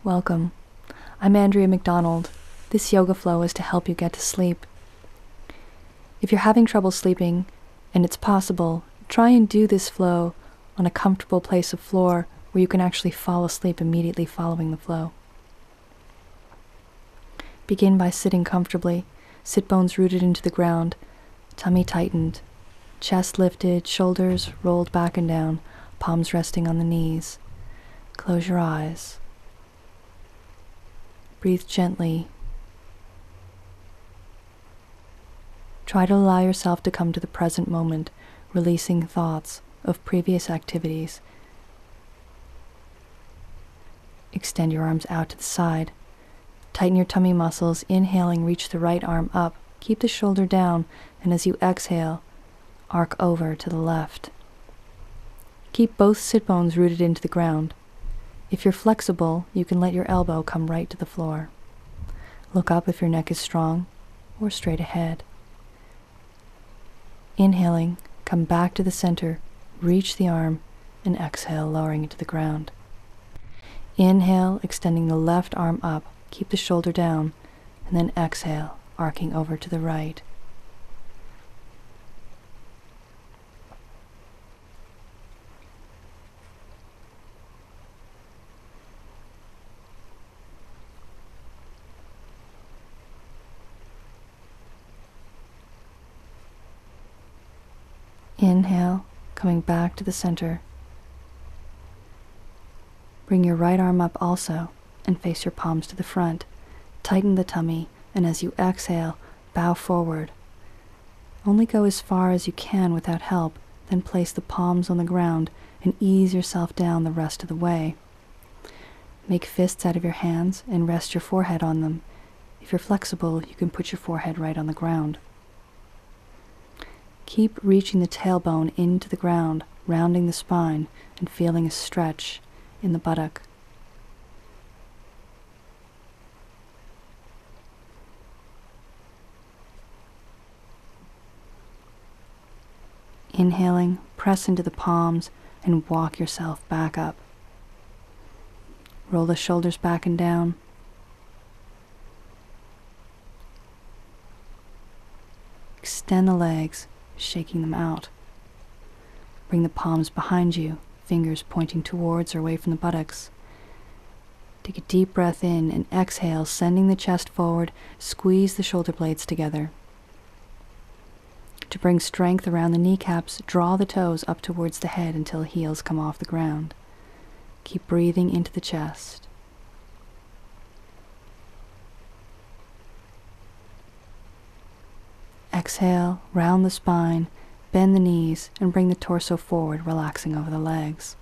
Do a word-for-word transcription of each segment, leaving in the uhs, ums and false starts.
Welcome. I'm Andrea McDonald. This yoga flow is to help you get to sleep. If you're having trouble sleeping, and it's possible, try and do this flow on a comfortable place of floor where you can actually fall asleep immediately following the flow. Begin by sitting comfortably, sit bones rooted into the ground, tummy tightened, chest lifted, shoulders rolled back and down, palms resting on the knees. Close your eyes. Breathe gently. Try to allow yourself to come to the present moment, releasing thoughts of previous activities. Extend your arms out to the side. Tighten your tummy muscles. Inhaling, reach the right arm up. Keep the shoulder down, and as you exhale, arc over to the left. Keep both sit bones rooted into the ground. If you're flexible, you can let your elbow come right to the floor. Look up if your neck is strong, or straight ahead. Inhaling, come back to the center, reach the arm, and exhale, lowering it to the ground. Inhale, extending the left arm up, keep the shoulder down, and then exhale, arcing over to the right. Inhale, coming back to the center. Bring your right arm up also and face your palms to the front. Tighten the tummy, and as you exhale, bow forward. Only go as far as you can without help, then place the palms on the ground and ease yourself down the rest of the way. Make fists out of your hands and rest your forehead on them. If you're flexible, you can put your forehead right on the ground. Keep reaching the tailbone into the ground, rounding the spine and feeling a stretch in the buttock. Inhaling, press into the palms and walk yourself back up. Roll the shoulders back and down. Extend the legs, shaking them out. Bring the palms behind you, fingers pointing towards or away from the buttocks. Take a deep breath in and exhale, sending the chest forward. Squeeze the shoulder blades together. To bring strength around the kneecaps, draw the toes up towards the head until heels come off the ground. Keep breathing into the chest. Exhale, round the spine, bend the knees, and bring the torso forward, relaxing over the legs.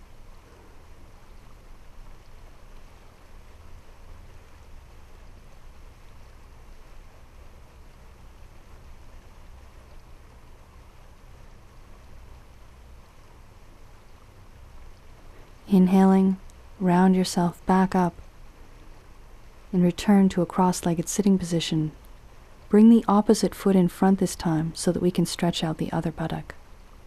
Inhaling, round yourself back up and return to a cross-legged sitting position. Bring the opposite foot in front this time so that we can stretch out the other buttock.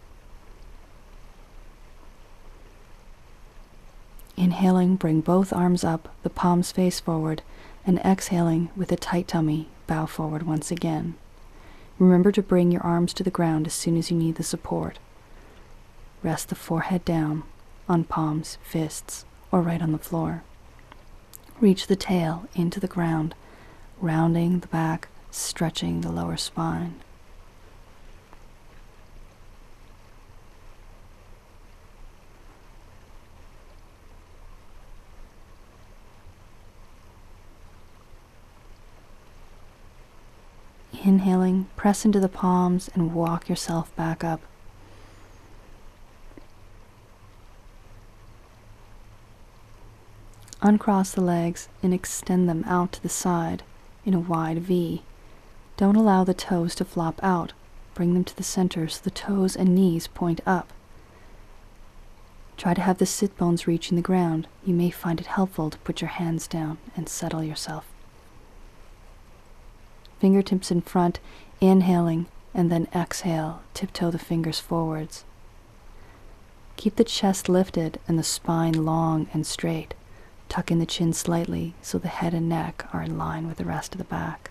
Inhaling, bring both arms up, the palms face forward, and exhaling with a tight tummy, bow forward once again. Remember to bring your arms to the ground as soon as you need the support. Rest the forehead down on palms, fists, or right on the floor. Reach the tail into the ground, rounding the back, stretching the lower spine. Inhaling, press into the palms and walk yourself back up. Uncross the legs and extend them out to the side in a wide V. Don't allow the toes to flop out. Bring them to the center so the toes and knees point up. Try to have the sit bones reaching the ground. You may find it helpful to put your hands down and settle yourself. Fingertips in front, inhaling, and then exhale, tiptoe the fingers forwards. Keep the chest lifted and the spine long and straight. Tuck in the chin slightly so the head and neck are in line with the rest of the back.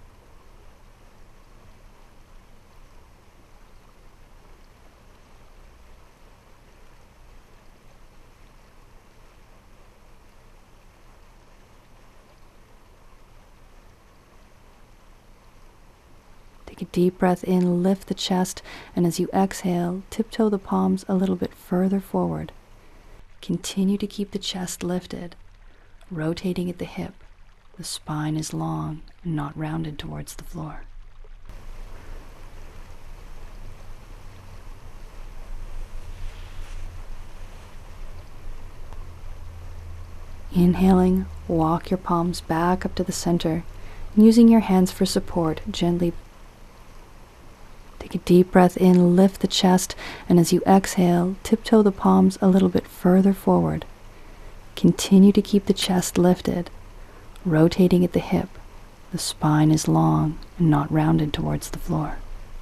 Take a deep breath in, lift the chest, and as you exhale, tiptoe the palms a little bit further forward. Continue to keep the chest lifted, rotating at the hip. The spine is long and not rounded towards the floor. Inhaling, walk your palms back up to the center, and using your hands for support, gently take a deep breath in, lift the chest, and as you exhale, tiptoe the palms a little bit further forward. Continue to keep the chest lifted, rotating at the hip. The spine is long and not rounded towards the floor.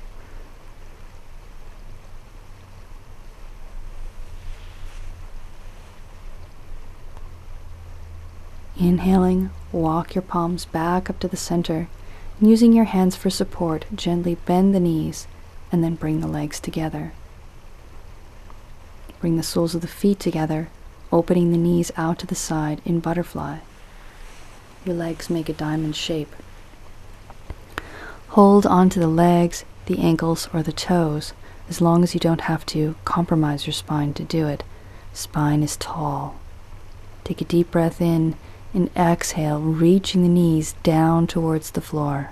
Inhaling, walk your palms back up to the center, and using your hands for support, gently bend the knees and then bring the legs together. Bring the soles of the feet together, opening the knees out to the side in butterfly. Your legs make a diamond shape. Hold onto the legs, the ankles, or the toes, as long as you don't have to compromise your spine to do it. Spine is tall. Take a deep breath in and exhale, reaching the knees down towards the floor.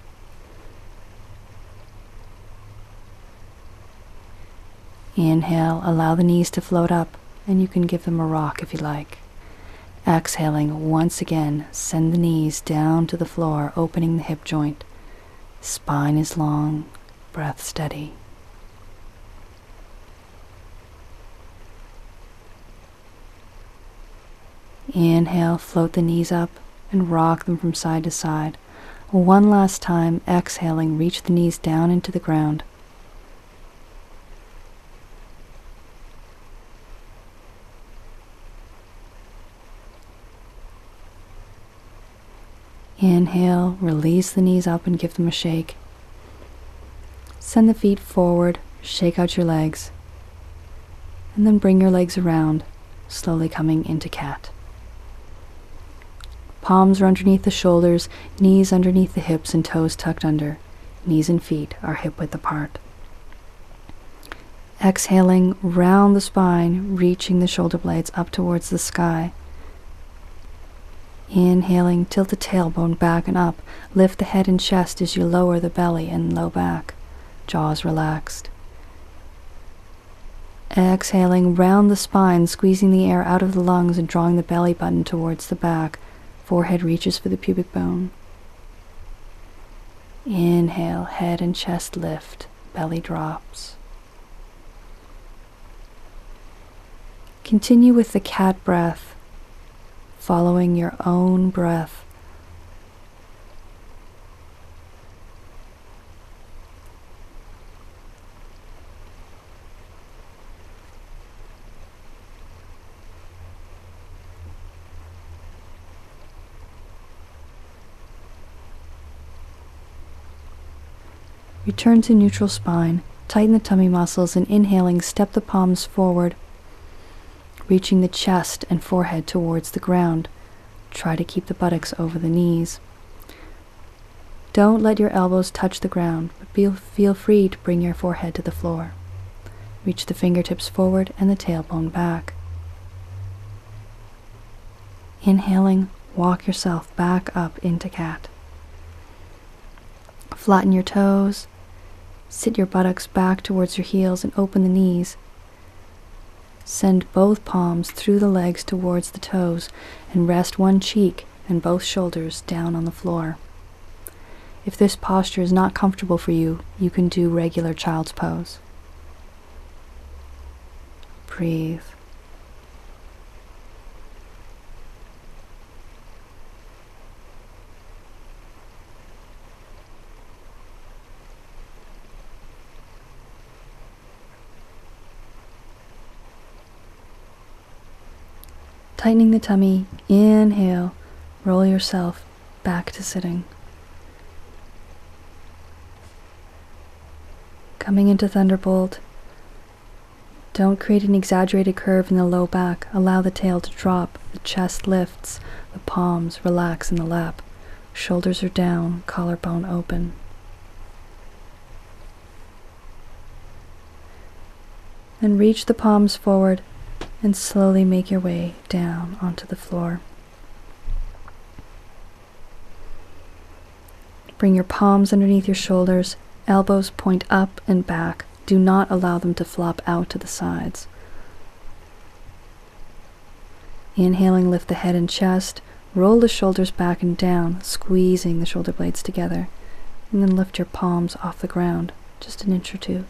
Inhale, allow the knees to float up, and you can give them a rock if you like. Exhaling, once again, send the knees down to the floor, opening the hip joint. Spine is long, breath steady. Inhale, float the knees up and rock them from side to side. One last time, exhaling, reach the knees down into the ground. Inhale, release the knees up and give them a shake. Send the feet forward, shake out your legs, and then bring your legs around, slowly coming into cat. Palms are underneath the shoulders, knees underneath the hips, and toes tucked under. Knees and feet are hip-width apart. Exhaling, round the spine, reaching the shoulder blades up towards the sky. Inhaling, tilt the tailbone back and up. Lift the head and chest as you lower the belly and low back. Jaws relaxed. Exhaling, round the spine, squeezing the air out of the lungs and drawing the belly button towards the back. Forehead reaches for the pubic bone. Inhale, head and chest lift, belly drops. Continue with the cat breath, following your own breath. Return to neutral spine, tighten the tummy muscles, and inhaling, step the palms forward, reaching the chest and forehead towards the ground. Try to keep the buttocks over the knees. Don't let your elbows touch the ground, but feel, feel free to bring your forehead to the floor. Reach the fingertips forward and the tailbone back. Inhaling, walk yourself back up into cat. Flatten your toes. Sit your buttocks back towards your heels and open the knees. Send both palms through the legs towards the toes and rest one cheek and both shoulders down on the floor. If this posture is not comfortable for you, you can do regular child's pose. Breathe. Tightening the tummy, Inhale, roll yourself back to sitting. Coming into Thunderbolt, don't create an exaggerated curve in the low back. Allow the tail to drop, the chest lifts, the palms relax in the lap. Shoulders are down, collarbone open. Then reach the palms forward and slowly make your way down onto the floor. Bring your palms underneath your shoulders, elbows point up and back. Do not allow them to flop out to the sides. Inhaling, lift the head and chest, roll the shoulders back and down, squeezing the shoulder blades together, and then lift your palms off the ground, just an inch or two.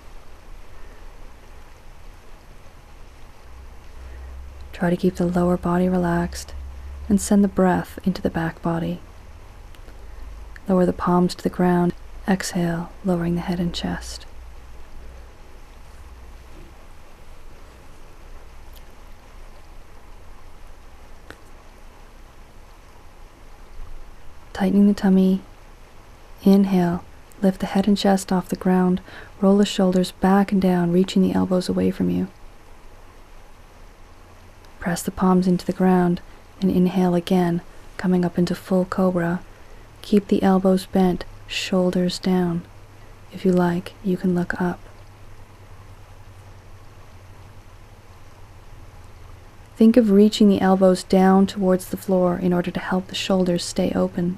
Try to keep the lower body relaxed and send the breath into the back body. Lower the palms to the ground. Exhale, lowering the head and chest. Tightening the tummy. Inhale, lift the head and chest off the ground. Roll the shoulders back and down, reaching the elbows away from you. Press the palms into the ground and inhale again, coming up into full cobra. Keep the elbows bent, shoulders down. If you like, you can look up. Think of reaching the elbows down towards the floor in order to help the shoulders stay open.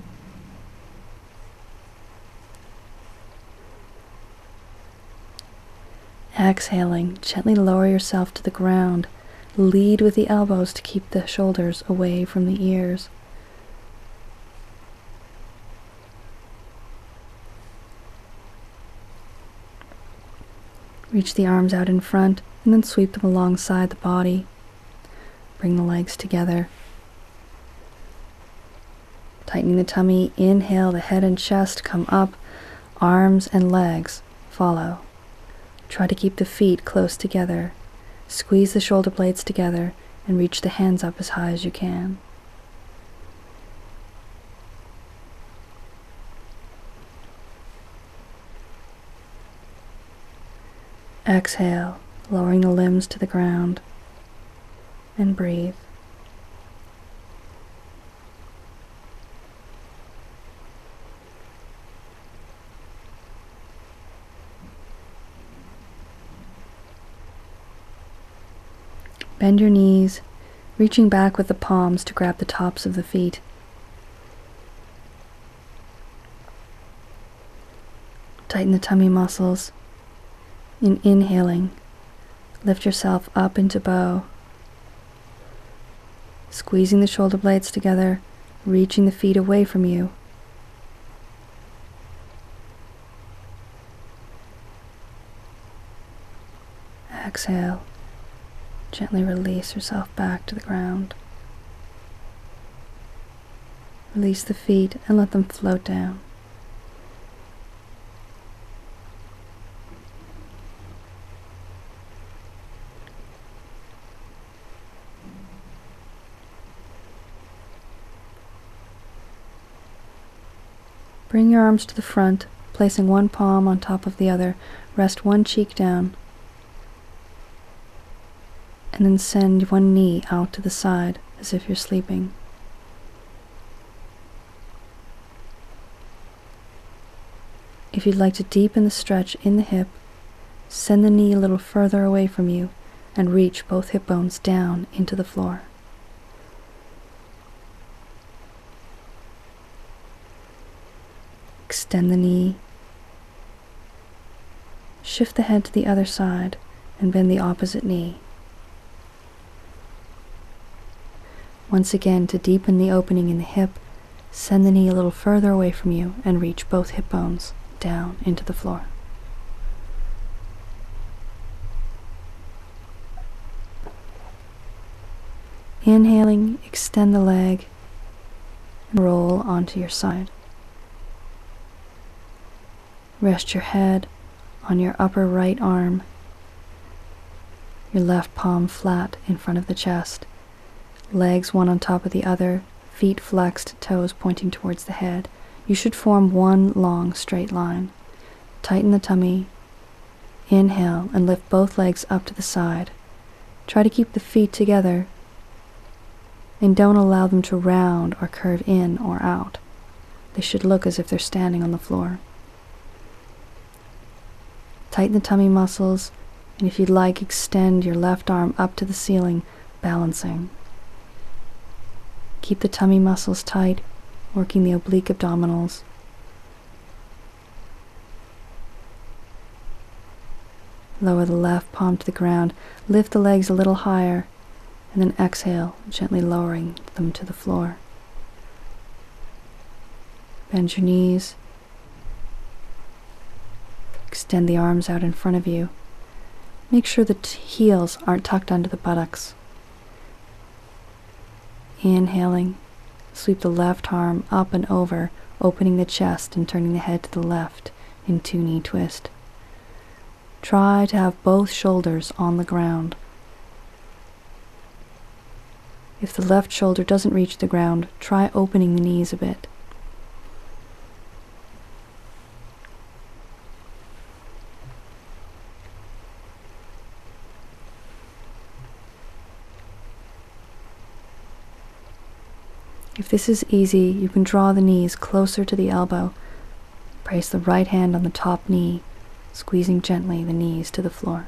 Exhaling, gently lower yourself to the ground. Lead with the elbows to keep the shoulders away from the ears. Reach the arms out in front and then sweep them alongside the body. Bring the legs together. Tightening the tummy, inhale, the head and chest come up, arms and legs follow. Try to keep the feet close together. Squeeze the shoulder blades together and reach the hands up as high as you can. Exhale, lowering the limbs to the ground, and breathe. Bend your knees, reaching back with the palms to grab the tops of the feet. Tighten the tummy muscles. In inhaling, lift yourself up into bow, squeezing the shoulder blades together, reaching the feet away from you. Exhale, gently release yourself back to the ground. Release the feet and let them float down. Bring your arms to the front, placing one palm on top of the other. Rest one cheek down. And then send one knee out to the side as if you're sleeping. If you'd like to deepen the stretch in the hip, send the knee a little further away from you and reach both hip bones down into the floor. Extend the knee. Shift the head to the other side and bend the opposite knee. Once again, to deepen the opening in the hip, send the knee a little further away from you and reach both hip bones down into the floor. Inhaling, extend the leg and roll onto your side. Rest your head on your upper right arm, your left palm flat in front of the chest. Legs one on top of the other, feet flexed, toes pointing towards the head. You should form one long straight line. Tighten the tummy. Inhale and lift both legs up to the side. Try to keep the feet together and don't allow them to round or curve in or out. They should look as if they're standing on the floor. Tighten the tummy muscles, and if you'd like, extend your left arm up to the ceiling, balancing. Keep the tummy muscles tight, working the oblique abdominals. Lower the left palm to the ground, lift the legs a little higher, and then exhale, gently lowering them to the floor. Bend your knees. Extend the arms out in front of you. Make sure the t- heels aren't tucked under the buttocks. Inhaling, sweep the left arm up and over, opening the chest and turning the head to the left in two-knee twist. Try to have both shoulders on the ground. If the left shoulder doesn't reach the ground, try opening the knees a bit. If this is easy, you can draw the knees closer to the elbow. Place the right hand on the top knee, squeezing gently the knees to the floor.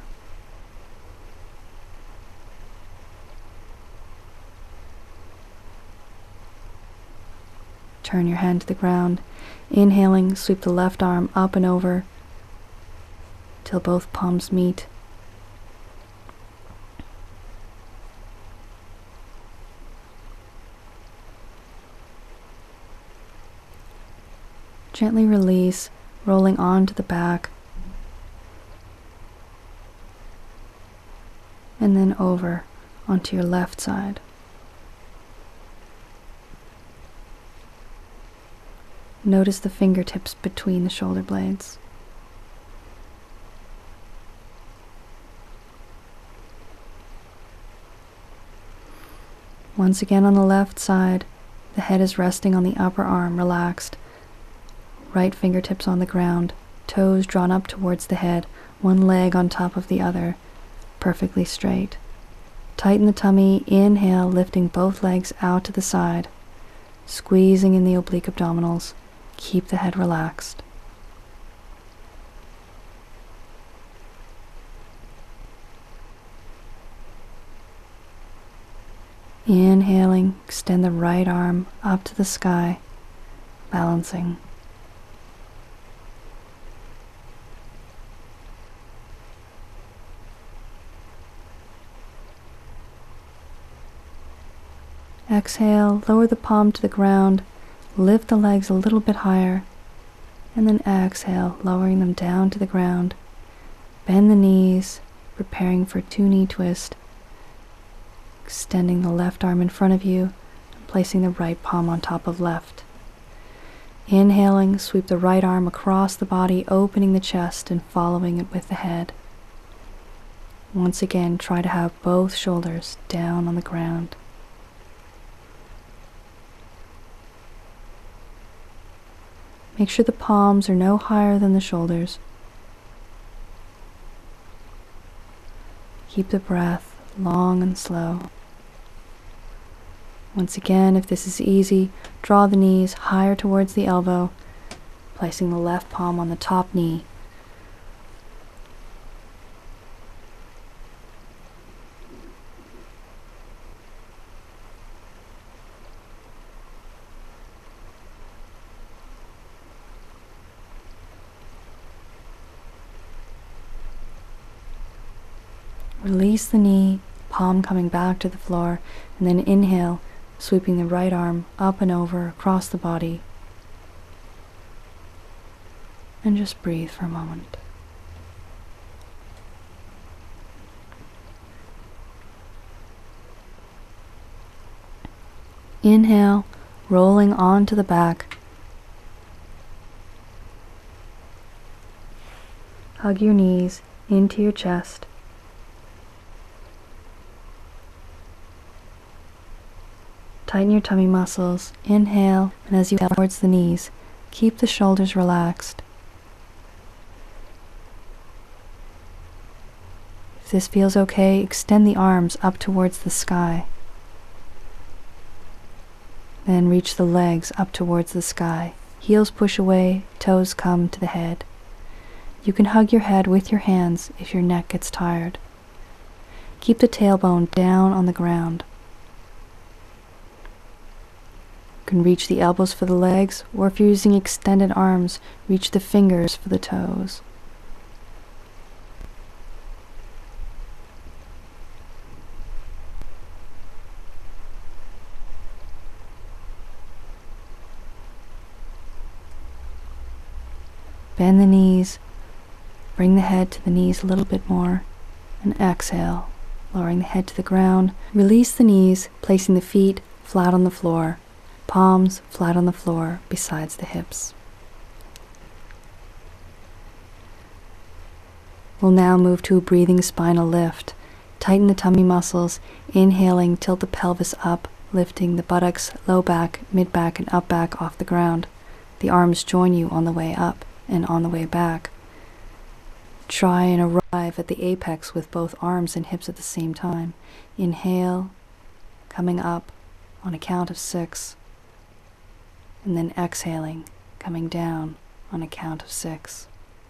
Turn your hand to the ground. Inhaling, sweep the left arm up and over till both palms meet. Gently release, rolling onto the back, and then over onto your left side. Notice the fingertips between the shoulder blades. Once again on the left side, the head is resting on the upper arm, relaxed. Right fingertips on the ground, toes drawn up towards the head, one leg on top of the other, perfectly straight. Tighten the tummy, inhale, lifting both legs out to the side, squeezing in the oblique abdominals. Keep the head relaxed. Inhaling, extend the right arm up to the sky, balancing. Exhale, lower the palm to the ground, lift the legs a little bit higher, and then exhale, lowering them down to the ground. Bend the knees, preparing for two-knee twist, extending the left arm in front of you, and placing the right palm on top of left. Inhaling, sweep the right arm across the body, opening the chest and following it with the head. Once again, try to have both shoulders down on the ground. Make sure the palms are no higher than the shoulders. Keep the breath long and slow. Once again, if this is easy, draw the knees higher towards the elbow, placing the left palm on the top knee. Release the knee, palm coming back to the floor, and then inhale, sweeping the right arm up and over across the body. And just breathe for a moment. Inhale, rolling onto the back. Hug your knees into your chest. Tighten your tummy muscles. Inhale, and as you exhale towards the knees, keep the shoulders relaxed. If this feels okay, extend the arms up towards the sky. Then reach the legs up towards the sky. Heels push away, toes come to the head. You can hug your head with your hands if your neck gets tired. Keep the tailbone down on the ground. You can reach the elbows for the legs, or if you're using extended arms, reach the fingers for the toes. Bend the knees, bring the head to the knees a little bit more, and exhale, lowering the head to the ground. Release the knees, placing the feet flat on the floor, palms flat on the floor besides the hips. We'll now move to a breathing spinal lift. Tighten the tummy muscles, inhaling, tilt the pelvis up, lifting the buttocks, low back, mid back, and up back off the ground. The arms join you on the way up and on the way back. Try and arrive at the apex with both arms and hips at the same time. Inhale, coming up on a count of six, and then exhaling, coming down on a count of six.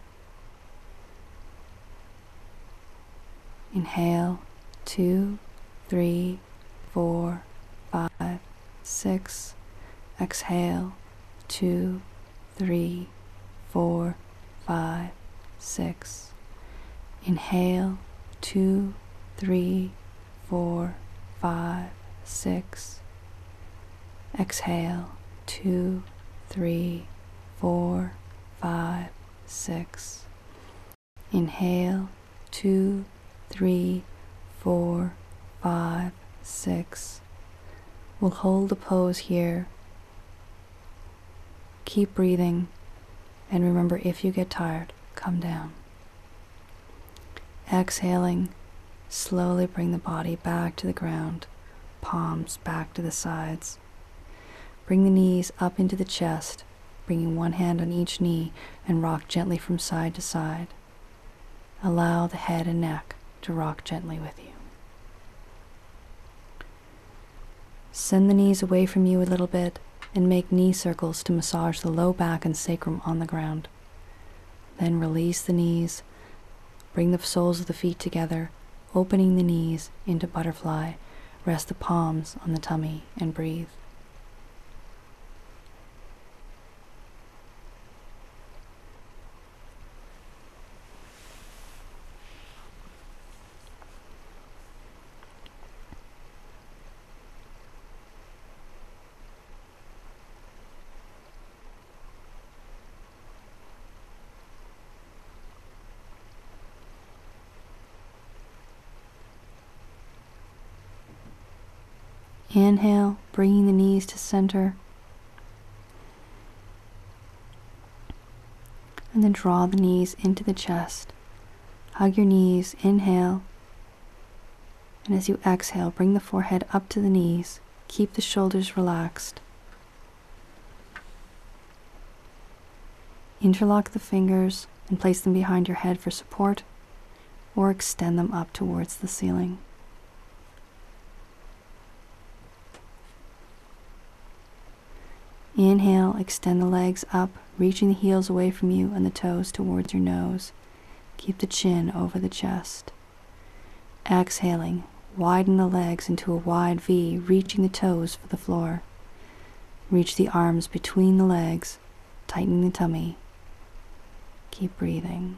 Inhale, two, three, four, five, six. Exhale, two, three, four, five, six. Inhale, two, three, four, five, six. Exhale, two, three, four, five, six. Inhale, two, three, four, five, six. We'll hold the pose here. Keep breathing. And remember, if you get tired, come down. Exhaling, slowly bring the body back to the ground, palms back to the sides. Bring the knees up into the chest, bringing one hand on each knee, and rock gently from side to side. Allow the head and neck to rock gently with you. Send the knees away from you a little bit, and make knee circles to massage the low back and sacrum on the ground. Then release the knees, bring the soles of the feet together, opening the knees into butterfly. Rest the palms on the tummy and breathe. Inhale, bringing the knees to center. And then draw the knees into the chest. Hug your knees, inhale. And as you exhale, bring the forehead up to the knees. Keep the shoulders relaxed. Interlock the fingers and place them behind your head for support, or extend them up towards the ceiling. Inhale, extend the legs up, reaching the heels away from you and the toes towards your nose. Keep the chin over the chest. Exhaling, widen the legs into a wide V, reaching the toes for the floor. Reach the arms between the legs, tightening the tummy. Keep breathing.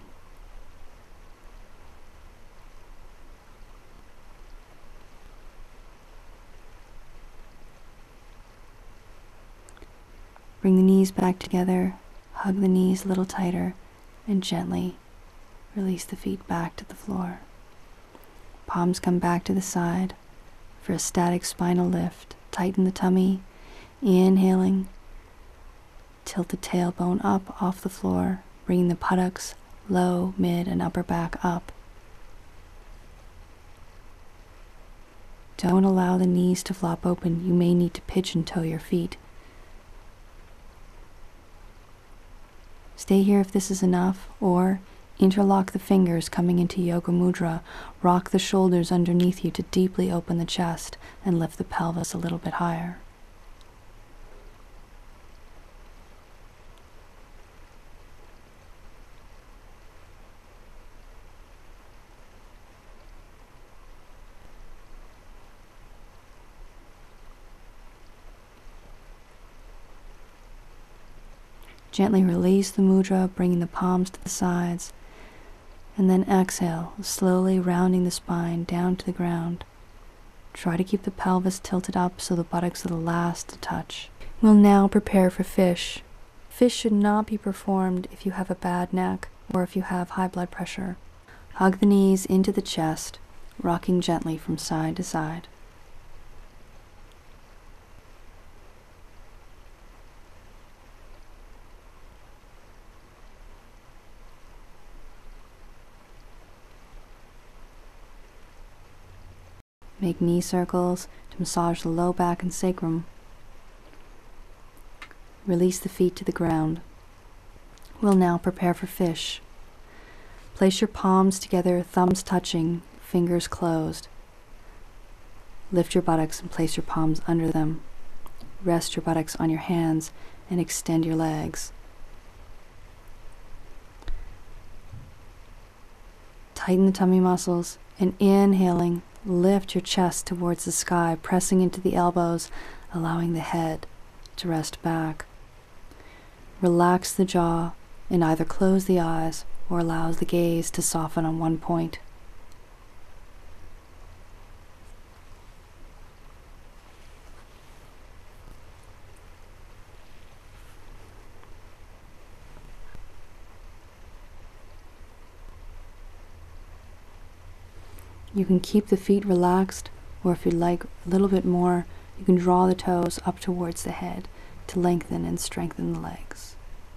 Bring the knees back together, hug the knees a little tighter, and gently release the feet back to the floor. Palms come back to the side for a static spinal lift. Tighten the tummy, inhaling. Tilt the tailbone up off the floor, bringing the buttocks, low, mid, and upper back up. Don't allow the knees to flop open. You may need to pigeon toe your feet. Stay here if this is enough, or interlock the fingers coming into Yoga Mudra. Rock the shoulders underneath you to deeply open the chest and lift the pelvis a little bit higher. Gently release the mudra, bringing the palms to the sides, and then exhale, slowly rounding the spine down to the ground. Try to keep the pelvis tilted up so the buttocks are the last to touch. We'll now prepare for fish. Fish should not be performed if you have a bad neck or if you have high blood pressure. Hug the knees into the chest, rocking gently from side to side. Make knee circles to massage the low back and sacrum. Release the feet to the ground. We'll now prepare for fish. Place your palms together, thumbs touching, fingers closed. Lift your buttocks and place your palms under them. Rest your buttocks on your hands and extend your legs. Tighten the tummy muscles and inhaling, lift your chest towards the sky, pressing into the elbows, allowing the head to rest back. Relax the jaw and either close the eyes or allow the gaze to soften on one point. You can keep the feet relaxed, or if you'd like a little bit more, you can draw the toes up towards the head to lengthen and strengthen the legs.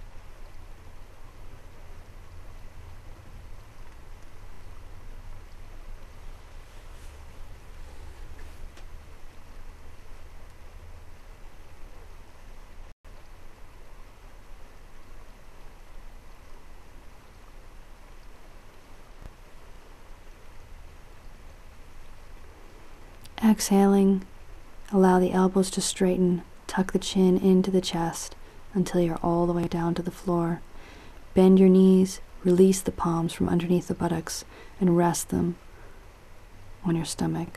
Exhaling, allow the elbows to straighten, tuck the chin into the chest until you're all the way down to the floor. Bend your knees, release the palms from underneath the buttocks, and rest them on your stomach.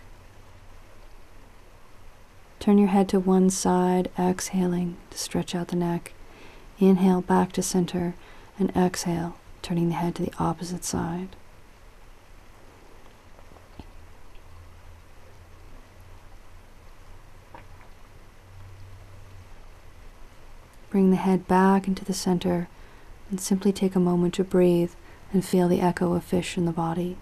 Turn your head to one side, exhaling to stretch out the neck. Inhale back to center, and exhale, turning the head to the opposite side. Bring the head back into the center and simply take a moment to breathe and feel the echo of fish in the body.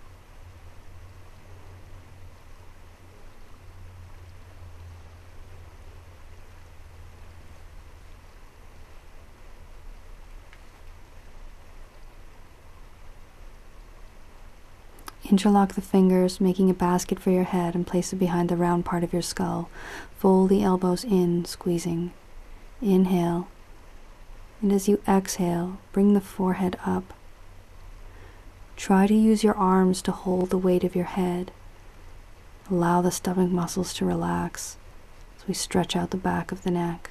Interlock the fingers, making a basket for your head, and place it behind the round part of your skull. Fold the elbows in, squeezing. Inhale. And as you exhale, bring the forehead up. Try to use your arms to hold the weight of your head. Allow the stomach muscles to relax as we stretch out the back of the neck.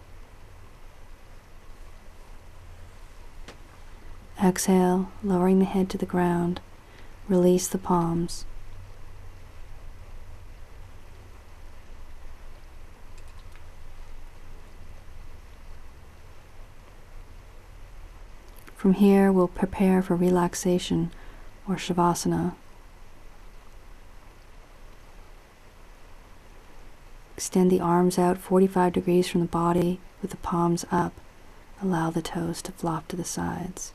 Exhale, lowering the head to the ground. Release the palms. From here, we'll prepare for relaxation, or Shavasana. Extend the arms out forty-five degrees from the body with the palms up. Allow the toes to flop to the sides.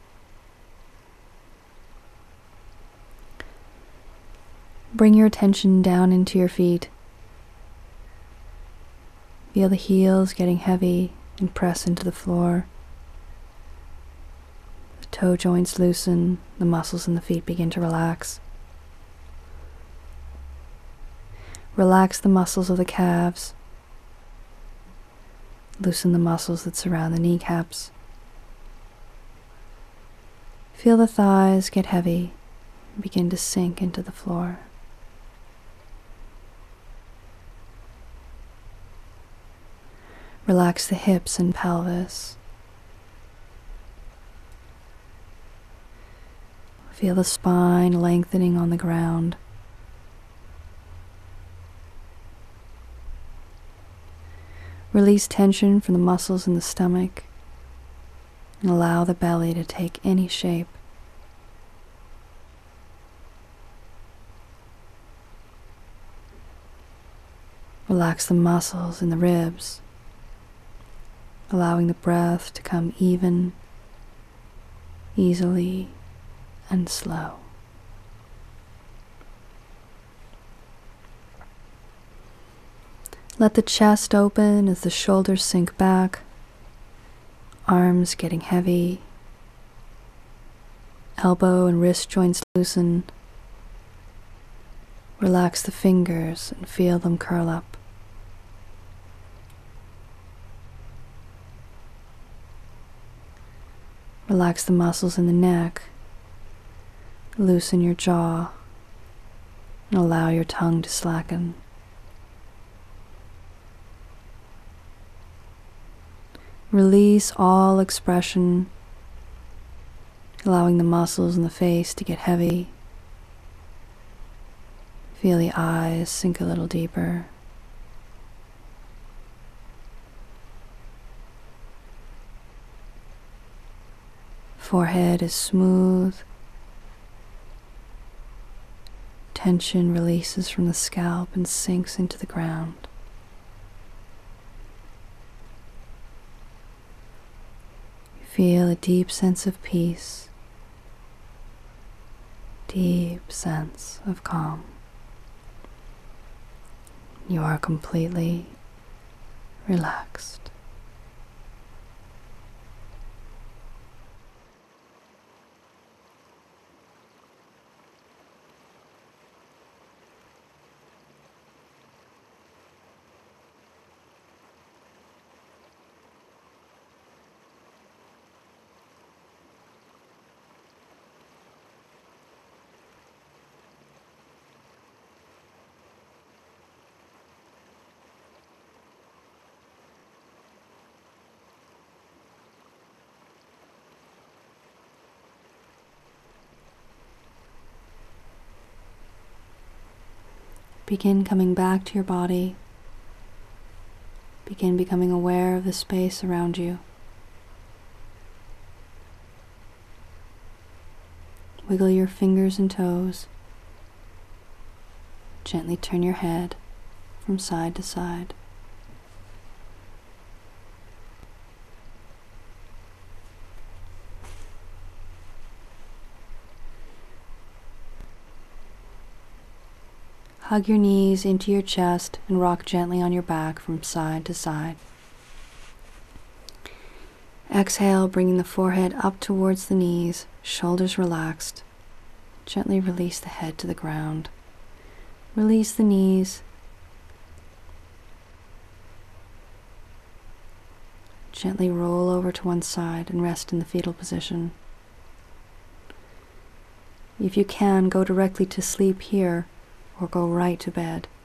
Bring your attention down into your feet. Feel the heels getting heavy and press into the floor. Toe joints loosen, the muscles in the feet begin to relax. Relax the muscles of the calves. Loosen the muscles that surround the kneecaps. Feel the thighs get heavy and begin to sink into the floor. Relax the hips and pelvis. Feel the spine lengthening on the ground. Release tension from the muscles in the stomach and allow the belly to take any shape. Relax the muscles in the ribs, allowing the breath to come even, easily, and slow. Let the chest open as the shoulders sink back, arms getting heavy, elbow and wrist joints loosen. Relax the fingers and feel them curl up. Relax the muscles in the neck. Loosen your jaw and allow your tongue to slacken. Release all expression, allowing the muscles in the face to get heavy. Feel the eyes sink a little deeper. Forehead is smooth. Tension releases from the scalp and sinks into the ground. Feel a deep sense of peace, deep sense of calm. You are completely relaxed. Begin coming back to your body. Begin becoming aware of the space around you. Wiggle your fingers and toes. Gently turn your head from side to side. Hug your knees into your chest and rock gently on your back from side to side. Exhale, bringing the forehead up towards the knees, shoulders relaxed. Gently release the head to the ground. Release the knees. Gently roll over to one side and rest in the fetal position. If you can, go directly to sleep here or go right to bed.